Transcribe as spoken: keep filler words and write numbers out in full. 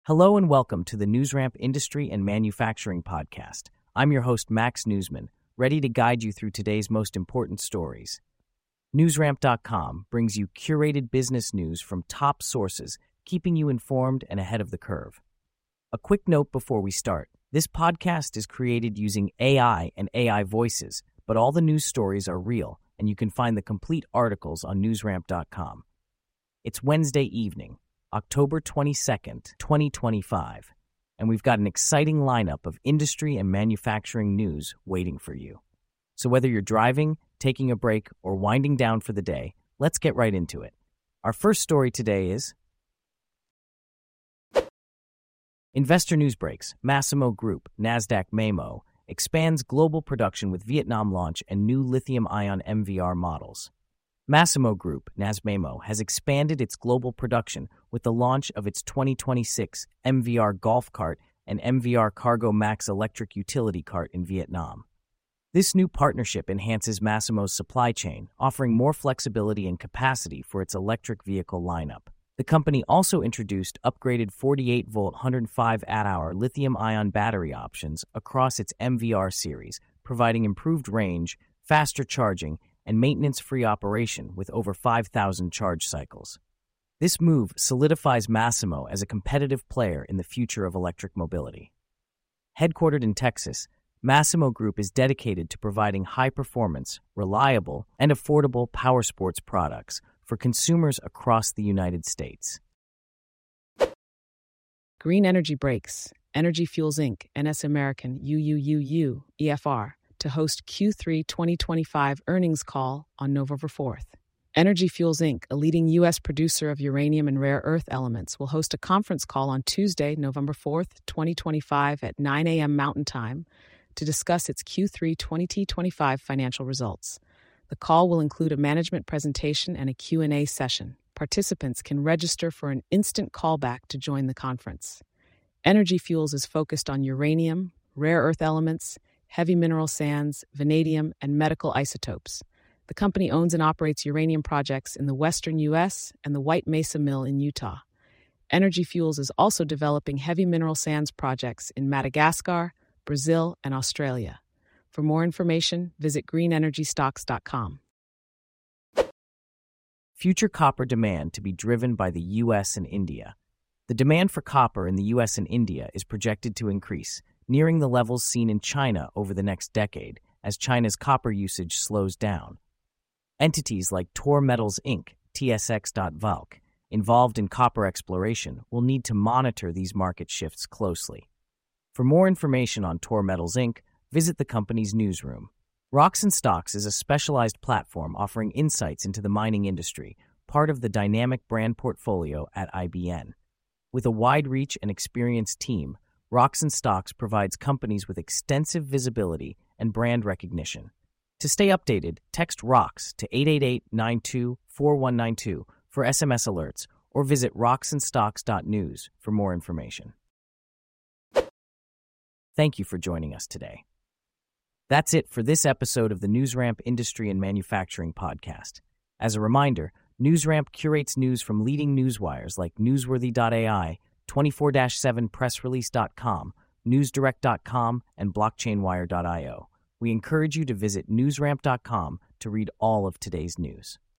Hello and welcome to the NewsRamp Industry and Manufacturing Podcast. I'm your host, Max Newsman, ready to guide you through today's most important stories. NewsRamp dot com brings you curated business news from top sources, keeping you informed and ahead of the curve. A quick note before we start. This podcast is created using A I and A I voices, but all the news stories are real, and you can find the complete articles on NewsRamp dot com. It's Wednesday evening, October twenty-second, twenty twenty-five, and we've got an exciting lineup of industry and manufacturing news waiting for you. So whether you're driving, taking a break, or winding down for the day, let's get right into it. Our first story today is Investor News Breaks. Masimo Group, Nasdaq Memo, expands global production with Vietnam launch and new lithium-ion M V R models. Masimo Group, NasMemo, has expanded its global production with the launch of its twenty twenty-six M V R Golf Cart and M V R Cargo Max electric utility cart in Vietnam. This new partnership enhances Masimo's supply chain, offering more flexibility and capacity for its electric vehicle lineup. The company also introduced upgraded forty-eight volt one hundred five amp hour lithium-ion battery options across its M V R series, providing improved range, faster charging, and maintenance-free operation with over five thousand charge cycles. This move solidifies Masimo as a competitive player in the future of electric mobility. Headquartered in Texas, Masimo Group is dedicated to providing high-performance, reliable, and affordable powersports products for consumers across the United States. Green Energy Breaks, Energy Fuels Incorporated, N S American, U U U U, E F R, to host Q three twenty twenty-five earnings call on November fourth. Energy Fuels Incorporated, a leading U S producer of uranium and rare earth elements, will host a conference call on Tuesday, November fourth, twenty twenty-five at nine a.m. Mountain Time to discuss its Q three twenty twenty-five financial results. The call will include a management presentation and a Q and A session. Participants can register for an instant callback to join the conference. Energy Fuels is focused on uranium, rare earth elements, heavy mineral sands, vanadium, and medical isotopes. The company owns and operates uranium projects in the western U S and the White Mesa Mill in Utah. Energy Fuels is also developing heavy mineral sands projects in Madagascar, Brazil, and Australia. For more information, visit green energy stocks dot com. Future copper demand to be driven by the U S and India. The demand for copper in the U S and India is projected to increase, nearing the levels seen in China over the next decade as China's copper usage slows down. Entities like Tor Metals Incorporated, T S X dot V A L C, involved in copper exploration will need to monitor these market shifts closely. For more information on Tor Metals Incorporated, visit the company's newsroom. Rocks and Stocks is a specialized platform offering insights into the mining industry, part of the dynamic brand portfolio at I B N. With a wide reach and experienced team, Rocks and Stocks provides companies with extensive visibility and brand recognition. To stay updated, text ROCKS to eight eight eight, nine two, four one nine two for S M S alerts or visit rocks and stocks dot news for more information. Thank you for joining us today. That's it for this episode of the NewsRamp Industry and Manufacturing Podcast. As a reminder, NewsRamp curates news from leading newswires like newsworthy dot A I, twenty-four seven press release dot com, newsdirect dot com, and blockchain wire dot io. We encourage you to visit newsramp dot com to read all of today's news.